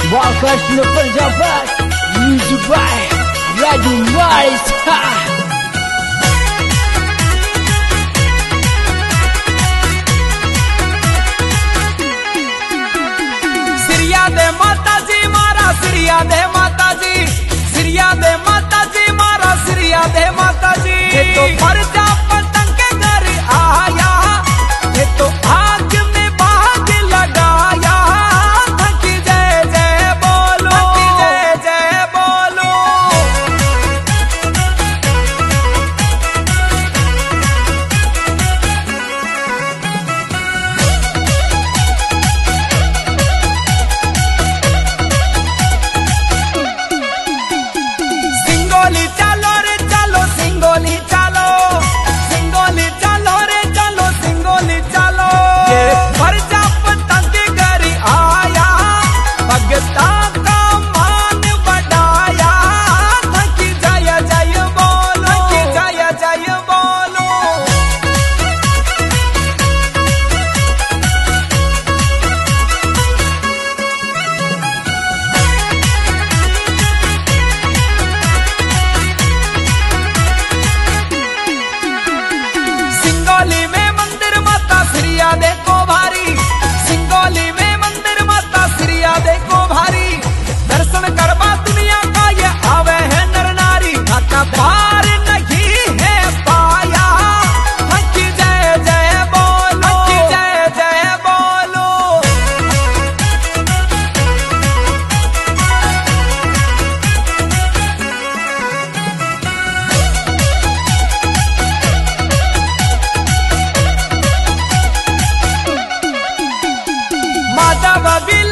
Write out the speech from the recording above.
Bakasnya pejabat Music by Raju Marisa. सिरिया दे माता जी मारा सिरिया दे माता जी, सिरिया दे माता जी मारा सिरिया दे माता जी। ये तो परजा पतंग के घर आया, ये तो आग में भाग लगाया। थकी जय जय बोलो, थकी जय जय बोलो। सिंगोली चलो रे चलो सिंगोली चलो, सिंगोली चलो रे चलो सिंगोली चलो। ये परजा पतंग के घर आया, भगता का मान बढ़ाया। थकी जय जय बोलो, थकी जय जय बोलो। सिंगोली में मंदिर माता सिरिया देखो भारी, सिंगोली में मंदिर माता सिरिया देखो भारी। दर्शन करवा दुनिया का ये आवे है नर नारी, का पार नहीं है पाया। हकी जय जय बोलो, हकी जय जय बोलो। माता बबील